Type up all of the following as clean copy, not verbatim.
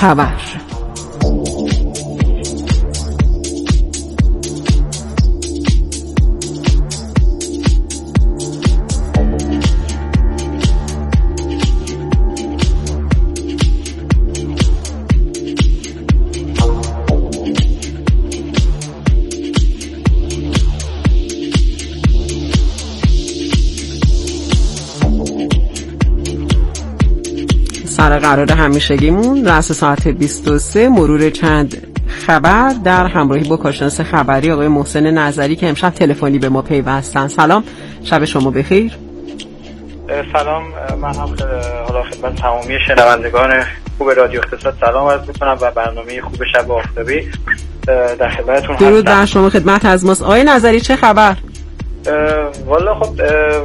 خبر. سر قرار همیشگیمون رأس ساعت 23 مرور چند خبر در همراهی با کارشناس خبری آقای محسن نظری که امشب تلفنی به ما پیوستن. سلام، شب شما بخیر. سلام، من هم حالا خدمت تمامی شنوندگان خوب رادیو اقتصاد سلام عرض می‌کنم و برنامه خوب شب آفتابی در خدمتتون هستم. درود بر شما، خدمت از ماست. آقای نظری چه خبر؟ والا خب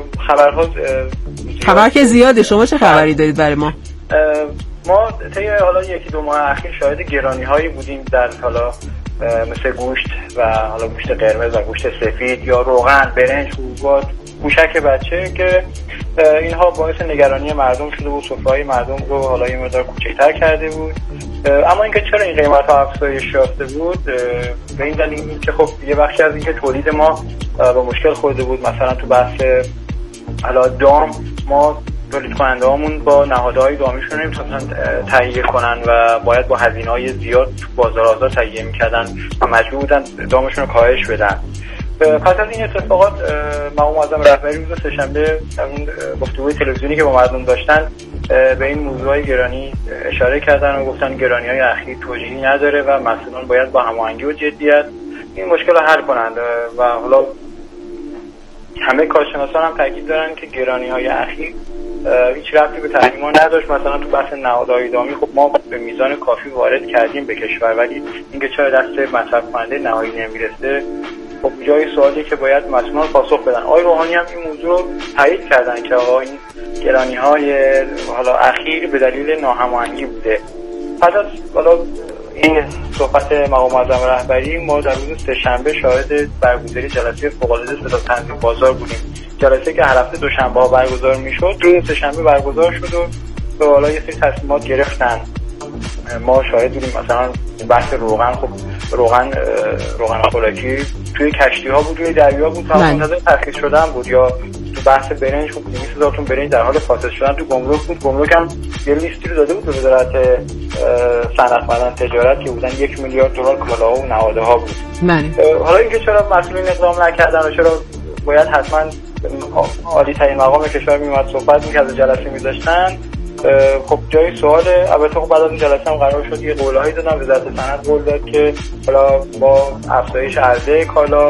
خبر که زیاده، شما چه خبری دارید برای ما؟ ما طی حالا یکی دو ماه اخیر شاهد گرانی‌هایی بودیم در حالا مثل گوشت و حالا گوشت قرمز و گوشت سفید یا روغن، برنج، حبوبات، موشک بچه که اینها باعث نگرانی مردم شده بود، سفره‌های مردم رو حالا یه مقدار کوچکتر کرده بود. اما اینکه چرا این قیمت‌ها افزایش یافته بود به این دلیل که خب یه بخشی از اینکه تولید ما با مشکل خورده بود. مثلا تو بحث حالا دام ما تولید کننده هامون با نهادهای دامیشون نمیتونن تهیه کنن و باید با هزینه‌های زیاد تو بازار آزاد تهیه میکردن و مجبور بودن دامشون رو کاهش بدن. پس از این اتفاقات مقام معظم رهبری روز سه‌شنبه اون گفتگوی تلویزیونی که با مردم داشتن به این موضوعای گرانی اشاره کردن و گفتن گرانی‌های اخیر توجیهی نداره و مسئولان باید با هماهنگی و جدیت این مشکل رو حل کنند و حالا همه کارشناسان هم تاکید دارن که گرانی‌های اخیر هیچ ربطی به تحریما نداشت. مثلا تو بحث نهادهای دامی خب ما به میزان کافی وارد کردیم به کشور، ولی اینکه چرا دست مصرف کننده نهایی نمیرسه خب جای سوالی که باید مسئولان پاسخ بدن. آقای روحانی هم این موضوع رو تایید کردن که آقا این گرانی‌های حالا اخیر به دلیل ناهماهنگی بوده. پس از حالا این صحبت مقام معظم رهبری ما در روز سه‌شنبه شاهد برگزاری جلسه فوق‌العاده صدا تنظیم بازار بودیم. جلسه که هر هفته دوشنبه ها برگزار میشد روز سه‌شنبه برگزار شد و حالا یه سری تصمیمات گرفتن. ما شاهد بودیم مثلا بحث روغن، خب روغن خوراکی توی کشتی ها بود، توی دریا بود، تا منتظر ترخیص شدن بود. یا تو بحث برنج خب 200,000 تن برنج در حال فاسد شدن تو گمرک بود. گمرک هم یه لیستی رو داده بود به وزارت صنعت معدن تجارت که بودن 1 میلیارد دلار کالاها و نهاده ها بود. حالا اینکه چرا مسئولین اقدام نکردن و چرا باید حتما عالی ترین مقام کشور میومد صحبت میکرد و جلسه میذاشتن، خب جای سواله. البته خب بعد از این جلسه هم قرار شد یه قولهایی دادن، وزارت صنعت قول داد که حالا با افزایش عرضه کالا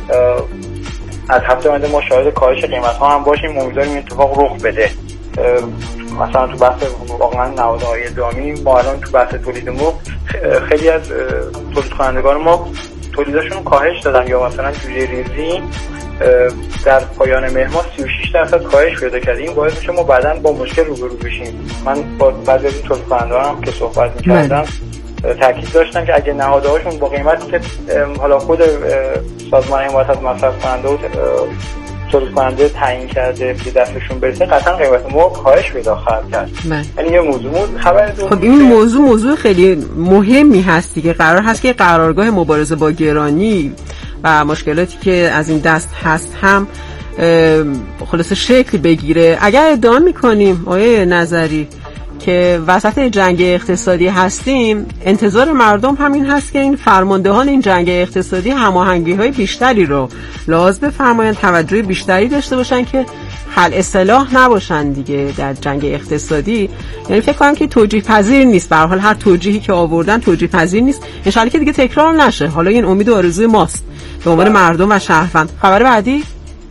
از هفته آینده ما شاهد کاهش قیمت‌ها هم باشیم. امیدواریم این اتفاق رخ بده. مثلا تو بحث واقعا نهادهای دامی ما الان تو بحث تولید مرغ خیلی از تولید کنندگان ما تولیداشون کاهش دادن، یا مثلا جوجه ریزی در پایان مهر ماه 36% کاهش پیدا کرده. این باعث میشه ما بعداً با مشکل روبرو بشیم. من با بعضی از این تولید کنندگان هم که صحبت می‌کردم تاکید داشتن که اگه نهادهاشون با قیمتی که حالا خود سازمان حمایت از مصرف کننده و تولید کننده تعیین کرده به دستشون برسه، قطعا قیمت مرغ کاهش پیدا خواهد کرد. یعنی یه موضوع خبر خب این موضوع خیلی مهمی هستی که قرار هست که قرارگاه مبارزه با گرانی و مشکلاتی که از این دست هست هم خلاصه شکل بگیره. اگر ادعا میکنیم آقای نظری که وسط جنگ اقتصادی هستیم، انتظار مردم همین هست که این فرماندهان این جنگ اقتصادی هماهنگی‌های بیشتری رو لحاظ بفرمایند، توجه بیشتری داشته باشن که حل اصلاح نباشن دیگه در جنگ اقتصادی. یعنی فکر کنم که توجیه پذیر نیست، به هر حال هر توجیهی که آوردن توجیه پذیر نیست. ان شاءالله که دیگه تکرار نشه. حالا این امید و آرزوی ماست به عنوان مردم و شهروند. خبر بعدی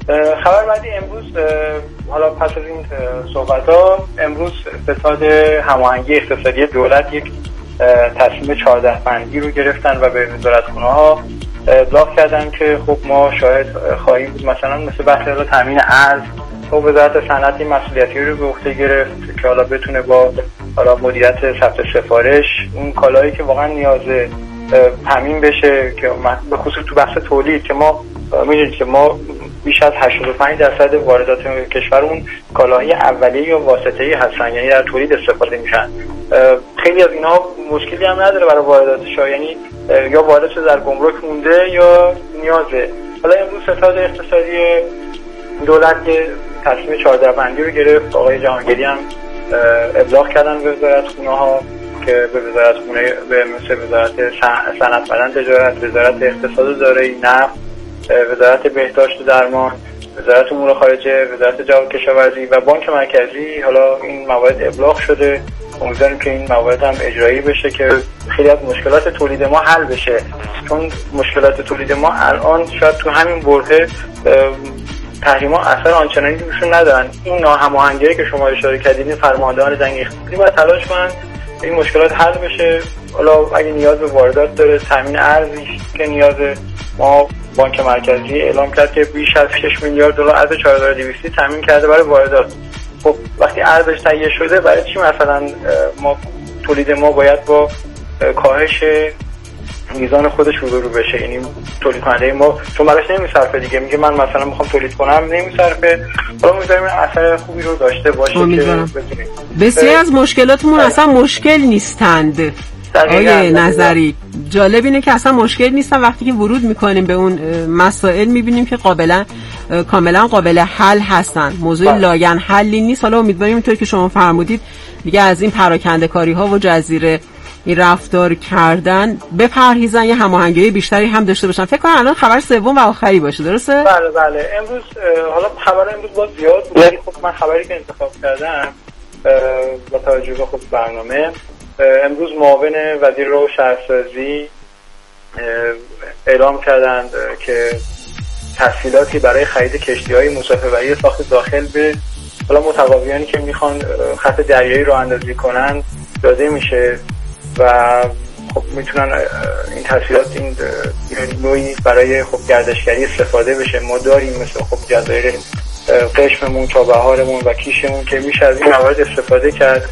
امروز حالا پس از این صحبت‌ها امروز ستاد هماهنگی اقتصادی دولت یک تصمیم 14 بندی رو گرفتن و به وزارتخونه‌ها ابلاغ کردن که خب ما شاهد خواهیم بود مثلا مثل بحث تامین ارز و وزارت صنعت این مسئولیتی رو به عهده گرفت که حالا بتونه با حالا مدیریت ثبت سفارش اون کالایی که واقعا نیازه تامین بشه، که به خصوص تو بحث تولید که ما می‌دونید که ما بیش از 85% واردات کشور اون کالاهای اولیه یا واسطه‌ای هستن، یعنی در تولید استفاده میشن. خیلی از اینا مشکلی هم نداره برای وارداتش، یعنی یا وارد شده در گمرک مونده یا نیازه. حالا امروز ستاد اقتصادی دولت که تصمیم 14 بندی رو گرفت، آقای جهانگیری هم ابلاغ کردن به وزارتخونه ها که به وزارتخونه به مثل وزارت صنعت بدن تجارت، وزارت اقتصاد و دارایی، نفت، وزارت بهداشت و درمان، وزارت امور خارجه، وزارت جهاد کشاورزی و بانک مرکزی حالا این موارد ابلاغ شده. امیدواریم که این موارد هم اجرایی بشه که خیلی از مشکلات تولید ما حل بشه، چون مشکلات تولید ما الان شاید تو همین برهه تحریما اثر آنچنانی روشون ندارن. این ناهماهنگی که شما اشاره کردید، فرماندهان جنگ اقتصادی باید تلاش کنن این مشکلات حل بشه. حالا اگه نیاز به واردات داره، تامین ارزی که نیاز ما، بانک مرکزی اعلام کرد که بیش از 6 میلیارد دلار ارز 4200 تامین کرده برای واردات. خب وقتی ارزش تهیه شده، برای چی مثلا ما تولید ما باید با کاهش میزان خودش روبرو بشه؟ یعنی تولید کننده ما چون براش نمیصرفه دیگه، میگه من مثلا میخوام تولید کنم نمیصرفه. حالا میذاریم اثر خوبی رو داشته باشه که بتونیم. بسیاری از مشکلاتمون اصلا مشکل نیستند. آیه نظری جالب اینه که اصلا مشکل نیستن، وقتی که ورود میکنیم به اون مسائل میبینیم که کاملا قابل حل هستن. موضوع لاین حلی نیست. حالا امیدواریم اینطور که شما فرمودید دیگه از این پراکنده کاری ها و جزیره این رفتار کردن بپرهیزن، یه هماهنگی بیشتری هم داشته باشن. فکر کنم الان خبر سوم و آخری باشه، درسته؟ بله. امروز حالا خبر امروز باز زیاد بود، ولی خب من خبری که انتخاب کردم با توجه به خود برنامه، امروز معاون وزیر راه و شهرسازی اعلام کردند که تسهیلاتی برای خرید کشتی‌های مسافربری ساخت داخل به حالا متقاضیانی که میخوان خط دریایی راه اندازی کنن داده میشه و خب میتونن این تسهیلات این نوعی برای خب گردشگری استفاده بشه. ما داریم مثل خب جزایر قشممون، چابهارمون و کیشمون که میشه از این موارد استفاده کرد.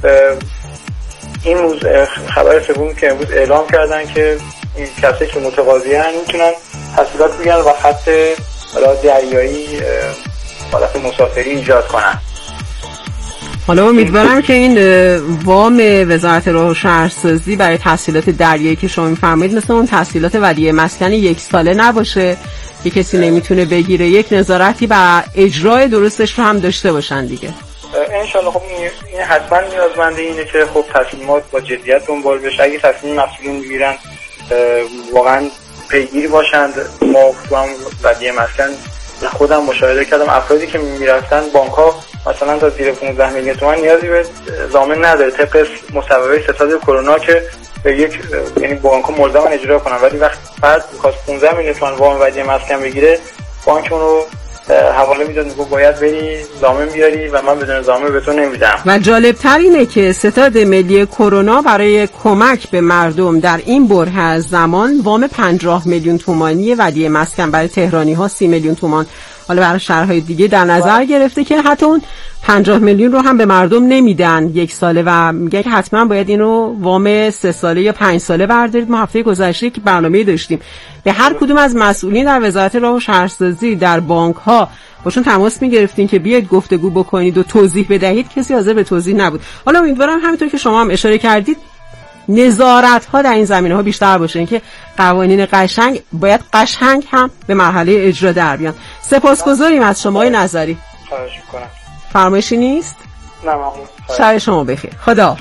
این خبر سوم که امروز اعلام کردن که این کسایی که متقاضیان میتونن تسهیلات بگیرن و خط دریایی حالت مسافری ایجاد کنن. حالا امیدوارم که این وام وزارت راه و شهرسازی برای تسهیلات دریایی که شما می‌فرمایید مثل اون تسهیلات ودیعه مسکن 1 ساله نباشه که کسی نمیتونه بگیره، یک نظارتی بر اجرای درستش رو هم داشته باشن دیگه. انشالله. خب این حتما نیازمنده اینه که خب تصمیمات با جدیت دنبال بشه. اگه تصمیم مسئولین میگیرن واقعا پیگیر باشند. ما تو هم ودیعه مسکن خودم مشاهده کردم افرادی که میرفتن بانک‌ها مثلا تا زیر 15 میلیون تومان نیازی به ضامن نداره طبق مصوبه ستاد کرونا که به یک یعنی بانک‌ها ملزمن اجرا کنن، ولی وقتی فرد می‌خواد 15 میلیون تومان وام ودیعه مسکن بگیره، بانک اون رو حواله میداد، میگه باید بری ضامن بیاری و من بدون ضامن به تو نمیدم. و جالب تر اینه که ستاد ملی کرونا برای کمک به مردم در این بره از زمان وام 50 میلیون تومانی ودیعه مسکن برای تهرانی ها 30 میلیون تومان حالا برای شهرهای دیگه در نظر گرفته که حتی اون 50 میلیون رو هم به مردم نمیدن 1 ساله و میگه که حتما باید اینو وام 3 ساله یا 5 ساله بردارید. ما هفته گذشته که برنامه داشتیم به هر کدوم از مسئولین در وزارت راه و شهرسازی در بانک ها باشون تماس میگرفتین که بیاید گفتگو بکنید و توضیح بدهید، کسی حاضر به توضیح نبود. حالا امیدوارم همینطور که شما هم اشاره کردید نظارت ها در این زمینه ها بیشتر باشه، این که قوانین قشنگ باید قشنگ هم به مرحله اجرا در بیان. سپاسگزاریم از شما نظری. خواهش می‌کنم. فرمایشی نیست؟ نه ممنون. شب شما بخیر. خدا.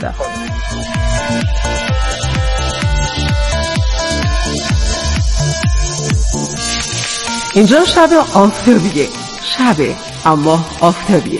اینجا شب آفتابیه، شب اما آفتابیه.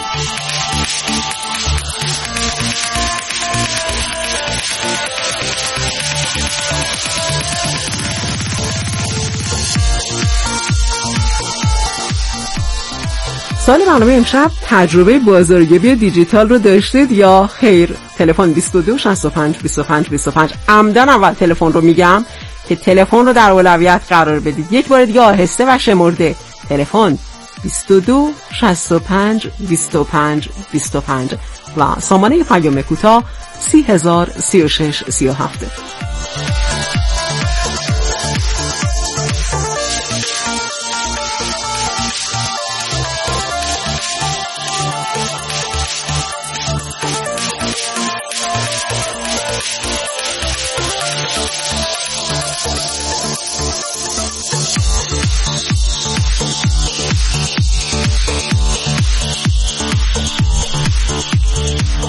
سال برنامه امشب تجربه بازاریابی دیجیتال رو داشتید یا خیر؟ تلفن 22 65 25 25. عمدن اول تلفن رو میگم که تلفن رو در اولویت قرار بدید. یک بار دیگه آهسته و شمرده. تلفن 22 65 25 25 و سامانه پیام کوتاه 3036 37.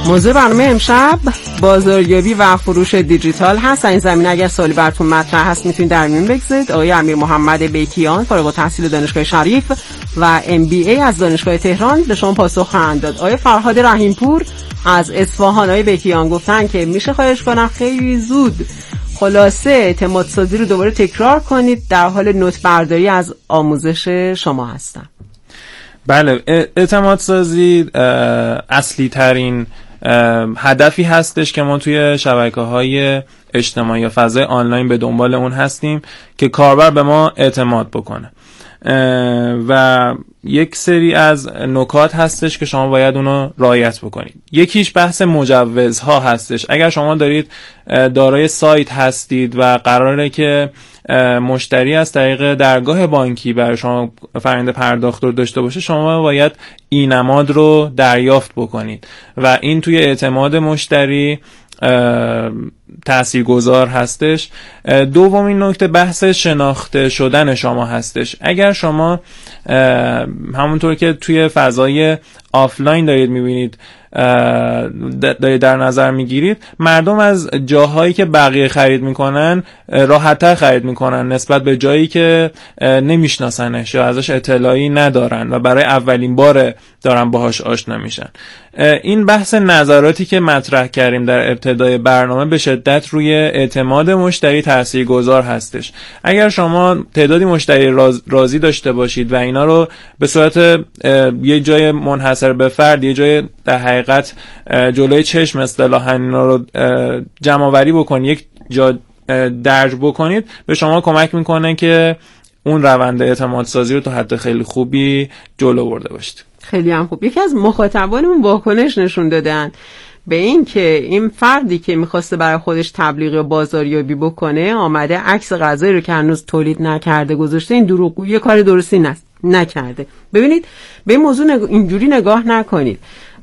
موضوع برنامه امشب بازاریابی و فروش دیجیتال هست. این زمینه اگر سوالی براتون مطرح هست میتونید در میون بگذارید. آقای امیر محمد بیکیان فارغ التحصیل دانشگاه شریف و MBA از دانشگاه تهران به شما پاسخ خواهند داد. آقای فرهاد رحیمپور از اصفهان، آقای بیکیان گفتن که میشه خواهش کنم خیلی زود خلاصه اعتماد سازی رو دوباره تکرار کنید، در حال نوت برداری از آموزش شما هستم. بله، اعتماد سازی اصلی ترین هدفی هستش که ما توی شبکه‌های اجتماعی یا فضای آنلاین به دنبال اون هستیم که کاربر به ما اعتماد بکنه و یک سری از نکات هستش که شما باید اونو رعایت بکنید. یکیش بحث مجوزها هستش. اگر شما دارید دارای سایت هستید و قراره که مشتری از طریق درگاه بانکی برای شما فرآیند پرداخت رو داشته باشه، شما باید ای‌نماد رو دریافت بکنید و این توی اعتماد مشتری تاثیرگذار هستش. دومین نکته بحث شناخته شدن شما هستش. اگر شما همونطور که توی فضای آفلاین دارید میبینید، دارید در نظر میگیرید، مردم از جاهایی که بقیه خرید میکنن راحت‌تر خرید میکنن نسبت به جایی که نمیشناسنش یا ازش اطلاعی ندارن و برای اولین بار دارن باهاش آشنا میشن. این بحث نظراتی که مطرح کردیم در ابتدای برنامه به شدت روی اعتماد مشتری تاثیرگذار هستش. اگر شما تعدادی مشتری راضی داشته باشید و اینا رو به صورت یه جای منحصر به فرد، یه جای در حقیقت جلوی چشم اصطلاحاً اینا رو جمع آوری بکنید، یک جا درج بکنید، به شما کمک میکنه که اون روند اعتماد سازی رو تا حد خیلی خوبی جلو برده باشید. خیلی هم خوب. یکی از مخاطبانمون واکنش نشون دادن به این که این فردی که میخواسته برای خودش تبلیغ یا بازاریابی بکنه آمده عکس غذایی رو که هنوز تولید نکرده گذاشته. این دروغگویی، کار درستی نکرده. ببینید به این موضوع اینجوری نگاه نکنید.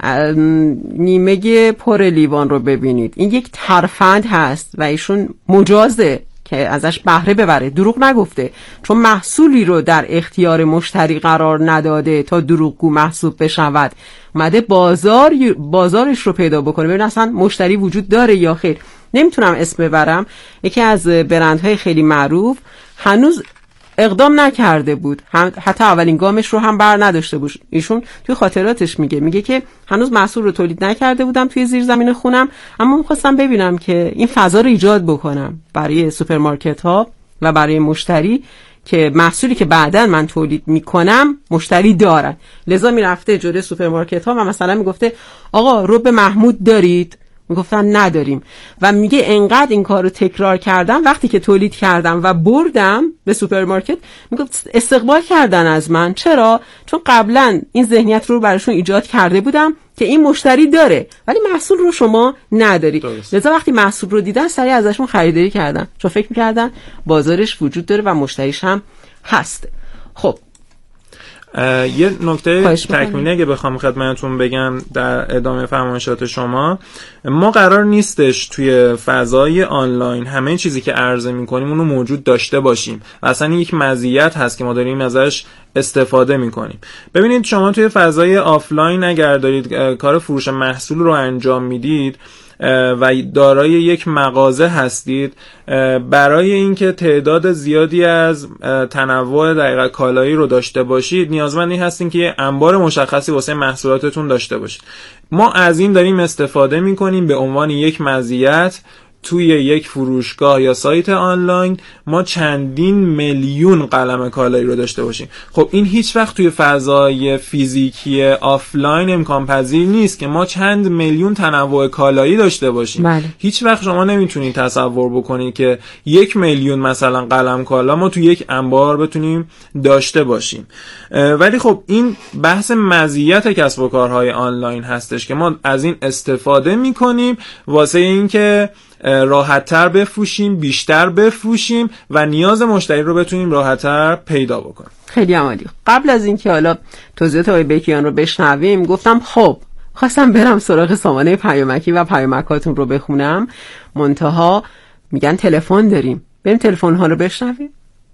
نیمه پر لیوان رو ببینید. این یک ترفند هست و ایشون مجازه که ازش بهره ببره. دروغ نگفته، چون محصولی رو در اختیار مشتری قرار نداده تا دروغگو محسوب بشود. اومده بازارش رو پیدا بکنه، ببین اصلا مشتری وجود داره یا خیر. نمیتونم اسم ببرم، یکی از برندهای خیلی معروف هنوز اقدام نکرده بود، حتی اولین گامش رو هم بر نداشته بود. ایشون توی خاطراتش میگه که هنوز محصول رو تولید نکرده بودم توی زیرزمین خونم، اما میخواستم ببینم که این فضا رو ایجاد بکنم برای سوپرمارکت ها و برای مشتری که محصولی که بعداً من تولید میکنم مشتری دارن. لذا میرفته جلوی سوپرمارکت ها و مثلا میگفته آقا رب محمود دارید؟ میگفتن نداریم. و میگه انقدر این کارو تکرار کردم، وقتی که تولید کردم و بردم به سوپرمارکت میگفت استقبال کردن از من. چرا؟ چون قبلا این ذهنیت رو براشون ایجاد کرده بودم که این مشتری داره ولی محصول رو شما نداری. لذا وقتی محصول رو دیدن سریع ازشون خریداری کردن، چون فکر میکردن بازارش وجود داره و مشتریش هم هست. خب یه نکته تکمیلی اگه بخوام خدمتتون بگم در ادامه فرمایشات شما، ما قرار نیستش توی فضای آنلاین همه چیزی که عرضه میکنیم اونو موجود داشته باشیم و اصلا این یک مزیت هست که ما داریم ازش استفاده میکنیم. ببینید شما توی فضای آفلاین اگر دارید کار فروش محصول رو انجام میدید و دارای یک مغازه هستید، برای اینکه تعداد زیادی از تنوع دقیق کالایی رو داشته باشید نیازمند این هستین که یه انبار مشخصی واسه محصولاتتون داشته باشید. ما از این داریم استفاده میکنیم به عنوان یک مزیت. توی یک فروشگاه یا سایت آنلاین ما چندین میلیون قلم کالایی رو داشته باشیم. خب این هیچ وقت توی فضای فیزیکی آفلاین امکان پذیر نیست که ما چند میلیون تنوع کالایی داشته باشیم. بله. هیچ وقت شما نمیتونید تصور بکنید که 1 میلیون مثلا قلم کالا ما توی یک انبار بتونیم داشته باشیم. ولی خب این بحث مزیت کسب و کارهای آنلاین هستش که ما از این استفاده میکنیم واسه اینکه راحت‌تر بفروشیم، بیشتر بفروشیم و نیاز مشتری رو بتونیم راحت‌تر پیدا بکنیم. خیلی عالی. قبل از اینکه حالا توضیحات آقای بیکیان رو بشنویم گفتم خب خواستم برم سراغ سامانه پیامکی و پیامکاتون رو بخونم، منتها میگن تلفن داریم. بریم تلفن ها رو بشنویم.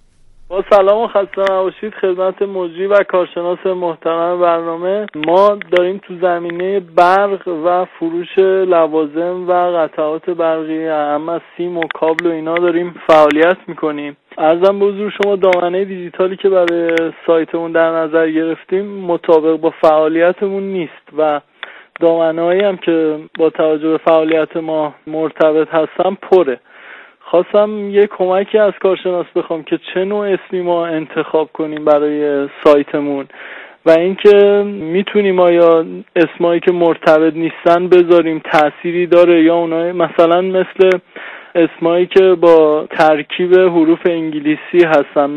با سلام و خسته نباشید خدمت مجری و کارشناس محترم برنامه. ما داریم تو زمینه برق و فروش لوازم و قطعات برقی اما سیم و کابل و اینا داریم فعالیت میکنیم. عرضم به حضور شما دامنه دیجیتالی که برای سایتمون در نظر گرفتیم مطابق با فعالیتمون نیست و دامنه‌ای هم که با توجه به فعالیت ما مرتبط هستن پره. خواستم یه کمکی از کارشناس بخوام که چه نوع اسمی ما انتخاب کنیم برای سایتمون و اینکه میتونیم آیا اسمایی که مرتبط نیستن بذاریم تأثیری داره یا اونای مثلا مثل اسمایی که با ترکیب حروف انگلیسی هستن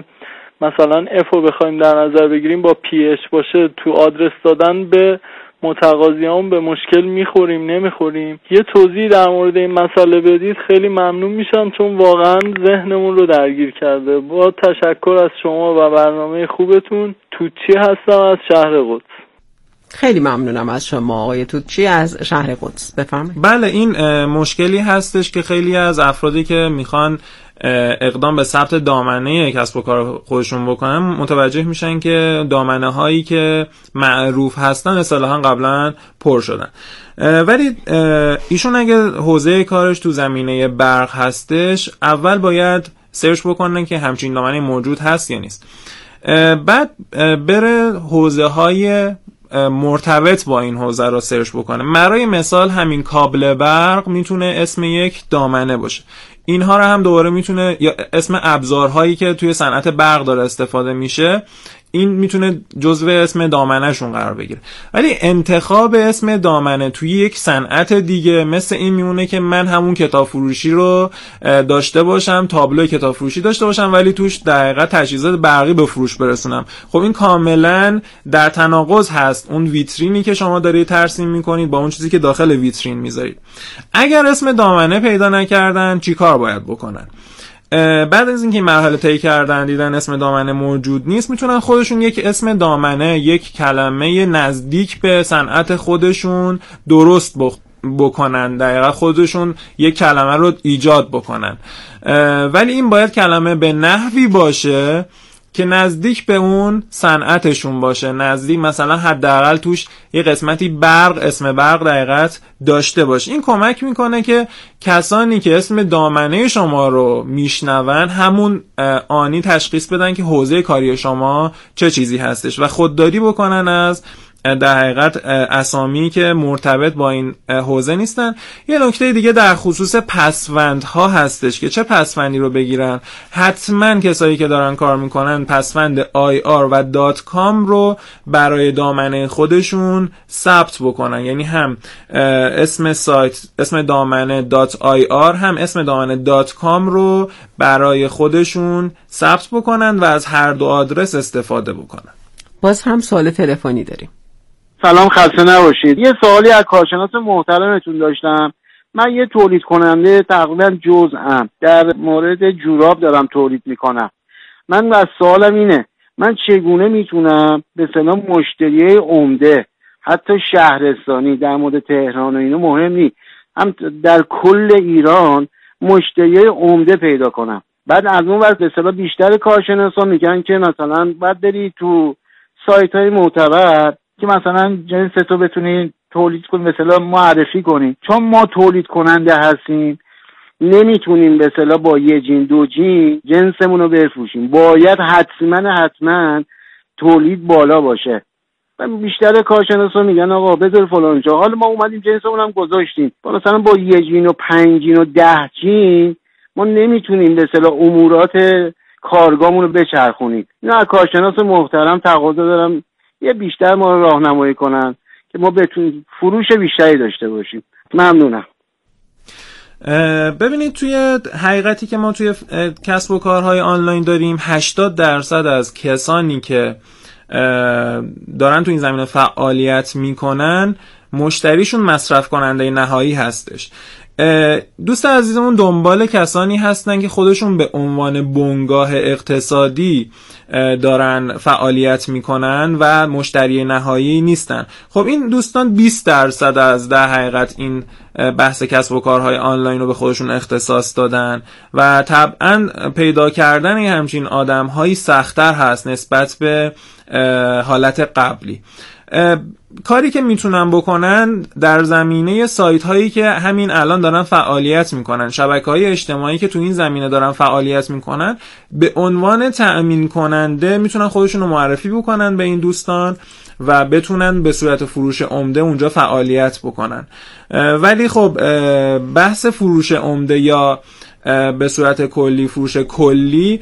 مثلا F رو بخوایم در نظر بگیریم با PH باشه تو آدرس دادن به متقاضیان به مشکل میخوریم نمیخوریم. یه توضیح در مورد این مسئله بدید خیلی ممنون میشم چون واقعا ذهنمون رو درگیر کرده. با تشکر از شما و برنامه خوبتون. توچی هستم از شهر قدس. خیلی ممنونم از شما آقای توچی از شهر قدس. بفرمایید. بله این مشکلی هستش که خیلی از افرادی که میخوان اقدام به ثبت دامنه کسب و کار خودشون بکنن متوجه میشن که دامنه هایی که معروف هستن اصطلاحاً قبلا پر شدن، ولی ایشون اگه حوزه کارش تو زمینه برق هستش اول باید سرچ بکنن که همچین دامنه موجود هست یا نیست، بعد بره حوزه های مرتبط با این حوزه رو سرچ بکنه. برای مثال همین کابل برق میتونه اسم یک دامنه باشه. اینها رو هم دوباره میتونه یا اسم ابزارهایی که توی صنعت برق داره استفاده میشه این میتونه جزو اسم دامنه‌شون قرار بگیره. ولی انتخاب اسم دامنه توی یک صنعت دیگه مثل این میمونه که من همون کتاب فروشی رو داشته باشم، تابلو کتاب فروشی داشته باشم ولی توش در حقیقت تجهیزات برقی به فروش برسونم. خب این کاملا در تناقض هست اون ویترینی که شما دارید ترسیم میکنید با اون چیزی که داخل ویترین میذارید. اگر اسم دامنه پیدا نکردن چیکار باید بکنن؟ بعد از اینکه مرحله طی کردن دیدن اسم دامنه موجود نیست میتونن خودشون یک اسم دامنه، یک کلمه نزدیک به صنعت خودشون درست بکنن، دقیقا خودشون یک کلمه رو ایجاد بکنن، ولی این باید کلمه به نحوی باشه که نزدیک به اون صنعتشون باشه، نزدیک مثلا حداقل توش یه قسمتی برق، اسم برق دقیقت داشته باشه. این کمک میکنه که کسانی که اسم دامنه شما رو میشنون همون آنی تشخیص بدن که حوزه کاری شما چه چیزی هستش و خودداری بکنن از در حقیقت اسامی که مرتبط با این حوزه نیستن. یه نکته دیگه در خصوص پسوندها هستش که چه پسوندی رو بگیرن. حتما کسایی که دارن کار میکنن پسوند IR و .com رو برای دامنه خودشون ثبت بکنن، یعنی هم اسم سایت، اسم دامنه .ir هم اسم دامنه .com رو برای خودشون ثبت بکنن و از هر دو آدرس استفاده بکنن. باز هم سوال تلفنی داریم. سلام، خسته نباشید. یه سوالی از کارشناس محترمتون داشتم. من یه تولید کننده تقریبا جزئم، در مورد جوراب دارم تولید میکنم. من از سوالم اینه من چگونه میتونم به اصطلاح مشتری عمده حتی شهرستانی در مورد تهران و اینو مهم نیست، هم در کل ایران مشتری عمده پیدا کنم. بعد از اون ور به اصطلاح بیشتر کارشناسا میگن که مثلا بعد بری تو سایت های معتبر که مثلا جنس تو بتونی تولید کنی، مثلا معرفی کنی. چون ما تولید کننده هستیم نمیتونیم به اصطلاح با یه جین دو جین جنسمون رو بفروشیم، باید حتما تولید بالا باشه. بیشتر کارشناسا میگن آقا بذار فلان جا، حالا ما اومدیم جنسمون هم گذاشتیم، مثلا با یه جین و 5 جین و 10 جین ما نمیتونیم به اصطلاح امورات کارگاهمون رو بچرخونیم. اینا از کارشناس محترم تقاضا دارم یه بیشتر ما رو راهنمایی کنن که ما بتونیم فروش بیشتری داشته باشیم. ممنونم. ببینید توی حقیقتی که ما توی کسب و کارهای آنلاین داریم 80% از کسانی که دارن تو این زمینه فعالیت میکنن مشتریشون مصرف کننده نهایی هستش. دوست عزیزمون دنبال کسانی هستن که خودشون به عنوان بنگاه اقتصادی دارن فعالیت میکنن و مشتری نهایی نیستن. خب این دوستان 20% از در حقیقت این بحث کسب و کارهای آنلاین رو به خودشون اختصاص دادن و طبعا پیدا کردن همچین آدم‌هایی سخت‌تر هست نسبت به حالت قبلی. کاری که میتونن بکنن در زمینه سایت هایی که همین الان دارن فعالیت میکنن، شبکه‌های اجتماعی که تو این زمینه دارن فعالیت میکنن، به عنوان تأمین کننده میتونن خودشون رو معرفی بکنن به این دوستان و بتونن به صورت فروش عمده اونجا فعالیت بکنن. ولی خب بحث فروش عمده یا به صورت کلی فروش کلی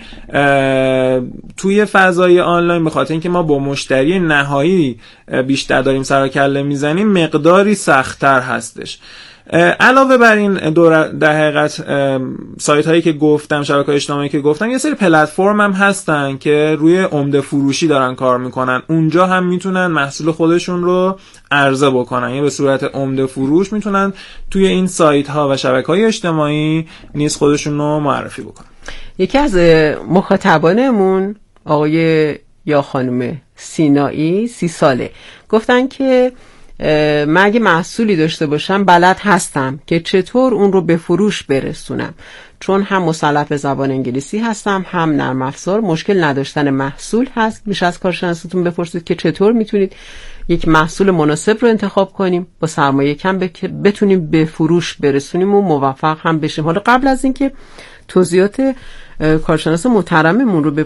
توی فضای آنلاین به خاطر اینکه ما با مشتری نهایی بیشتر داریم سر و کله میزنیم مقداری سخت‌تر هستش. علاوه بر این در حقیقت سایت هایی که گفتم، شبکه‌های اجتماعی که گفتم، یه سری پلتفرم هم هستن که روی عمده فروشی دارن کار میکنن. اونجا هم میتونن محصول خودشون رو عرضه بکنن، یعنی به صورت عمده فروش میتونن توی این سایت ها و شبکه‌های اجتماعی نیز خودشون رو معرفی بکنن. یکی از مخاطبانمون آقای یا خانم سینایی 30 ساله گفتن که من اگه محصولی داشته باشم بلد هستم که چطور اون رو به فروش برسونم، چون هم مسلط به زبان انگلیسی هستم هم نرم افزار. مشکل نداشتن محصول هست. میشه از کارشناستون بپرسید که چطور میتونید یک محصول مناسب رو انتخاب کنیم با سرمایه کم بتونیم به فروش برسونیم و موفق هم بشیم. حالا قبل از اینکه توضیحات کارشناس محترممون رو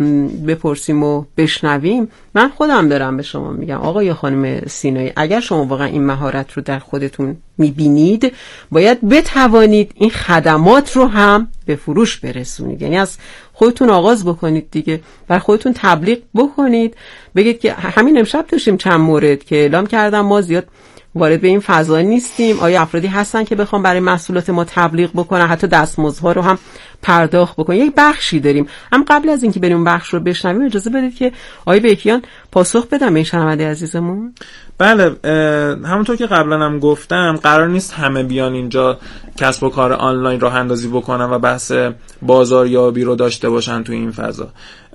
بپرسیم و بشنویم، من خودم دارم به شما میگم آقا یا خانم سینایی، اگر شما واقعا این مهارت رو در خودتون میبینید باید بتوانید این خدمات رو هم به فروش برسونید. یعنی از خودتون آغاز بکنید دیگه، بر خودتون تبلیغ بکنید، بگید که همین امشب داشتیم چند مورد که اعلام کردم ما زیاد وارد به این فضا نیستیم، آیا افرادی هستن که بخوام برای محصولات ما تبلیغ بکنن، حتی دستمزدها رو هم پرداخت بکنن. یک بخشی داریم. هم قبل از اینکه بریم بخش رو بشنویم اجازه بدید که آقای بیکیان پاسخ بدم به شنونده عزیزمون. بله، همونطور که قبلا هم گفتم قرار نیست همه بیان اینجا کسب و کار آنلاین راه اندازی بکنن و بحث بازاریابی رو داشته باشن تو این فضا.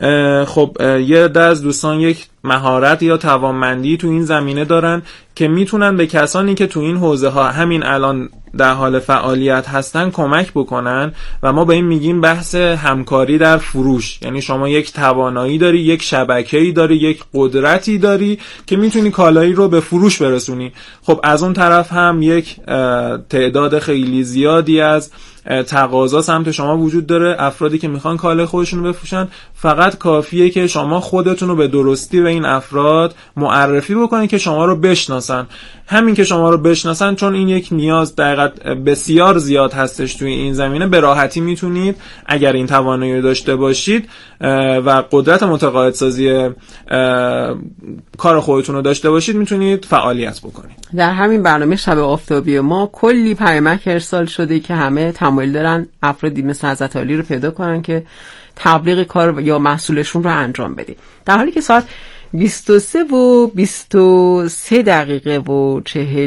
خب یه عده از دوستان یک مهارت یا توانمندی تو این زمینه دارن که میتونن به کسانی که تو این حوزه ها همین الان در حال فعالیت هستن کمک بکنن و ما به این میگیم بحث همکاری در فروش. یعنی شما یک توانایی داری، یک شبکه‌ای داری، یک قدرتی داری که میتونی کالایی رو به فروش برسونی. خب از اون طرف هم یک تعداد خیلی زیادی از تقاضا سمت شما وجود داره، افرادی که میخوان کالای خودشون رو بفروشن. فقط کافیه که شما خودتون رو به درستی به این افراد معرفی بکنید که شما رو بشناسن. همین که شما رو بشناسن، چون این یک نیاز دقیقاً بسیار زیاد هستش توی این زمینه، به راحتی میتونید اگر این توانایی رو داشته باشید و قدرت متقاعدسازی کار خودتون رو داشته باشید میتونید فعالیت بکنید. در همین برنامه شب آفتابی ما کلی پیامک ارسال شده که همه تمایل دارن افرادی مثل حضرت علی رو پیدا کنن که تبلیغ کار یا محصولشون رو انجام بدید. در حالی که ساعت 23 و 23 دقیقه و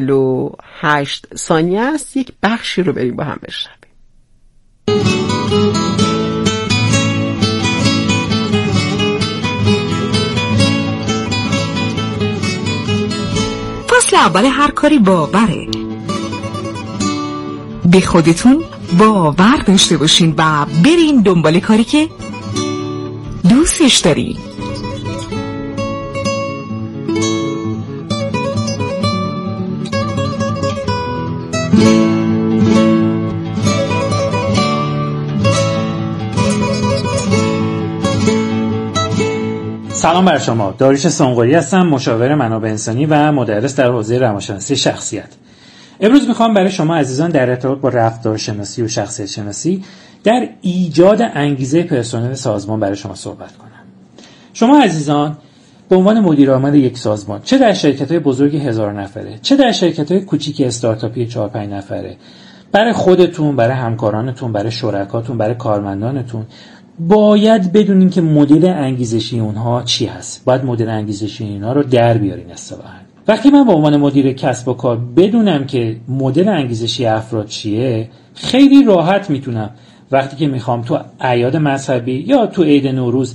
48 ثانیه است، یک بخشی رو بریم با هم بشنویم. فصل اول هر کاری باوره. به خودتون باور داشته باشین و برین دنبال کاری که دوستش دارین. سلام بر شما، داریوش سنقوری هستم، مشاور منابع انسانی و مدرس در حوزه روانشناسی شخصیت. امروز میخوام برای شما عزیزان در ارتباط با رفتارشناسی و شخصیت شناسی در ایجاد انگیزه پرسنل سازمان برای شما صحبت کنم. شما عزیزان به عنوان مدیر عامل یک سازمان، چه در شرکت‌های بزرگ 1000 نفره، چه در شرکت‌های کوچیک استارتاپی 4-5 نفره، برای خودتون، برای همکارانتون، برای شرکاتون، برای کارمندانتون باید بدونین که مدل انگیزشی اونها چی هست. باید مدل انگیزشی اینا رو در بیارین اصطلاحاً. وقتی من به عنوان مدیر کسب و کار بدونم که مدل انگیزشی افراد چیه، خیلی راحت میتونم وقتی که میخوام تو اعیاد مذهبی یا تو عید نوروز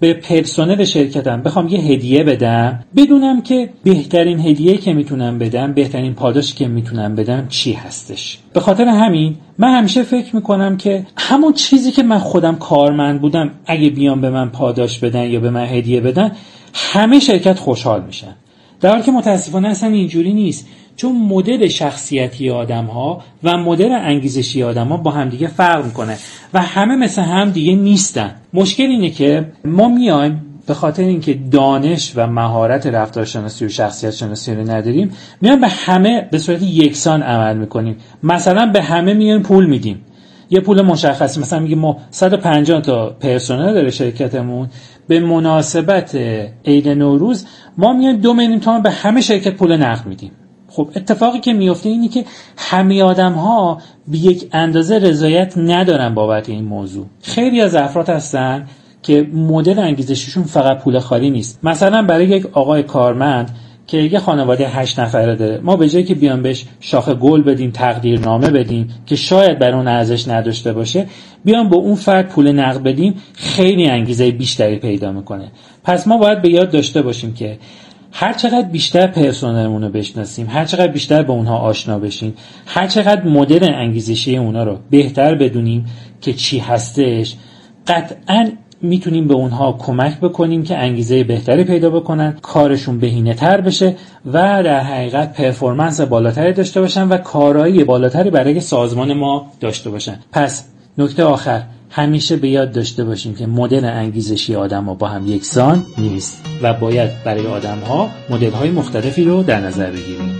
به پرسنل شرکتم بخوام یه هدیه بدم، بدونم که بهترین هدیه که میتونم بدم، بهترین پاداشی که میتونم بدم چی هستش. به خاطر همین من همیشه فکر میکنم که همون چیزی که من خودم کارمند بودم اگه بیان به من پاداش بدن یا به من هدیه بدن، همه شرکت خوشحال میشن. در حالی که متاسفانه اصلا اینجوری نیست، چون مدل شخصیتی آدم‌ها و مدل انگیزشی آدم‌ها با هم دیگه فرق میکنه و همه مثل هم دیگه نیستن. مشکل اینه که ما میایم به خاطر اینکه دانش و مهارت رفتارشناسی و شخصیت شناسی رو نداریم، میایم به همه به صورت یکسان عمل میکنیم. مثلا به همه میایم پول میدیم، یه پول مشخصی، مثلا میگیم ما 150 تا پرسنل داره شرکتمون، به مناسبت عید نوروز ما میایم 2 میلیون تومان به همه شرکت پول نقد میدیم. خب اتفاقی که میفته اینی که همه آدم‌ها به یک اندازه رضایت ندارن بابت این موضوع. خیلی از افراد هستن که مدل انگیزشیشون فقط پول خالی نیست. مثلا برای یک آقای کارمند که یه خانواده 8 نفره داره، ما به جایی که بیان بهش شاخه گل بدیم، تقدیرنامه بدیم که شاید برای اون ارزش نداشته باشه، بیان با اون فرد پول نقد بدیم، خیلی انگیزه بیشتری پیدا میکنه. پس ما باید به یاد داشته باشیم که هر چقدر بیشتر پرسنلمون رو بشناسیم، هر چقدر بیشتر با اونها آشنا بشیم، هر چقدر مدل انگیزشی اونها رو بهتر بدونیم که چی هستش، قطعاً میتونیم به اونها کمک بکنیم که انگیزه بهتری پیدا بکنن، کارشون بهینه‌تر بشه و در حقیقت پرفورمنس بالاتری داشته باشن و کارایی بالاتری برای سازمان ما داشته باشن. پس نکته آخر، همیشه به یاد داشته باشیم که مدل انگیزشی آدم‌ها با هم یکسان نیست و باید برای آدم‌ها مدل‌های مختلفی رو در نظر بگیریم.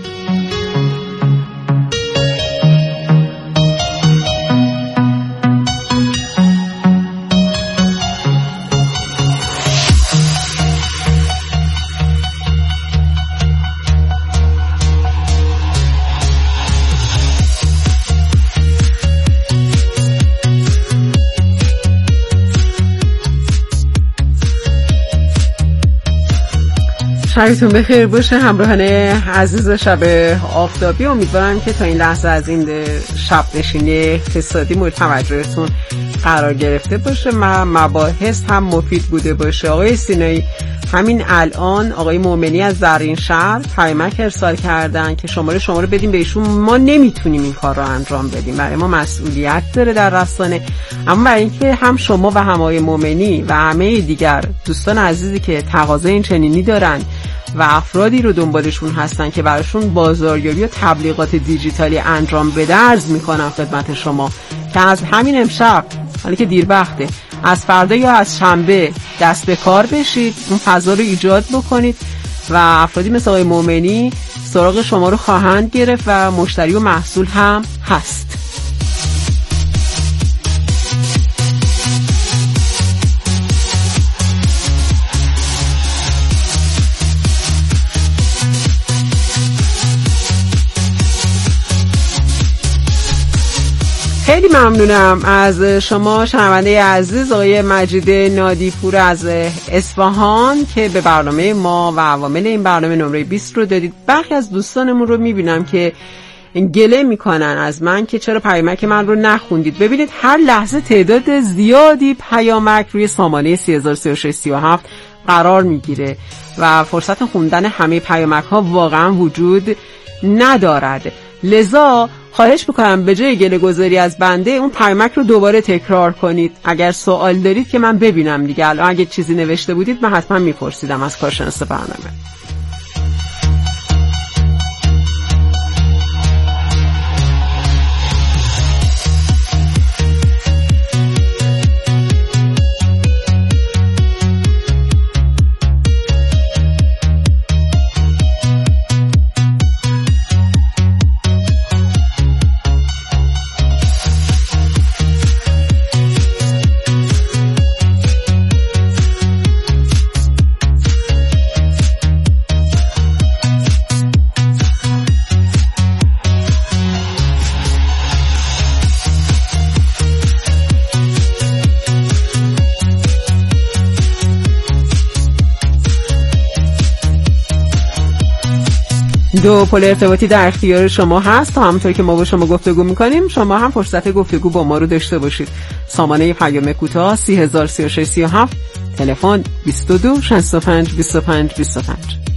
شبتون بخیر باشه همراهان عزیز شب آفتابی. امیدوارم که تا این لحظه از این شب نشینی اقتصادی مورد توجهتون قرار گرفته باشه و مباحث هم مفید بوده باشه. آقای سینایی همین الان آقای مومنی از زرین شهر پیامک ارسال کردن که شماره رو بدیم بهشون، ما نمیتونیم این کار رو انجام بدیم، برای ما مسئولیت داره در رسانه، اما برای اینکه هم شما و هم آقای مومنی و همه دیگر دوستان عزیزی که تقاضای این چنینی دارن و افرادی رو دنبالشون هستن که براشون بازاریابی و تبلیغات دیجیتالی انجام بده، عرض میکنم خدمت شما که از همین امشب، حالا که دیر وقته، از فردا یا از شنبه دست به کار بشید، اون فضا رو ایجاد بکنید و افرادی مثل آقای مومنی سراغ شما رو خواهند گرفت و مشتری و محصول هم هست. خیلی ممنونم از شما شنونده عزیز آقای مجید نادیپور از اصفهان که به برنامه ما و عوامل این برنامه نمره 20 رو دادید. برخی از دوستانمون رو میبینم که گله میکنن از من که چرا پیامک من رو نخوندید. ببینید هر لحظه تعداد زیادی پیامک روی سامانه 303637 قرار میگیره و فرصت خوندن همه پیامک ها واقعا وجود ندارد. لذا خواهش میکنم به جای گله گذاری از بنده اون پیامک رو دوباره تکرار کنید. اگر سوال دارید که من ببینم دیگه، الان اگه چیزی نوشته بودید من حتما میپرسیدم از کارشناس برنامه. دو پل ارتباطی در اختیار شما هست تا همونطور که ما با شما گفتگو میکنیم شما هم فرصت گفتگو با ما رو داشته باشید. سامانه پیام کوتاه 30 36 37، تلفن 22 65 25 25.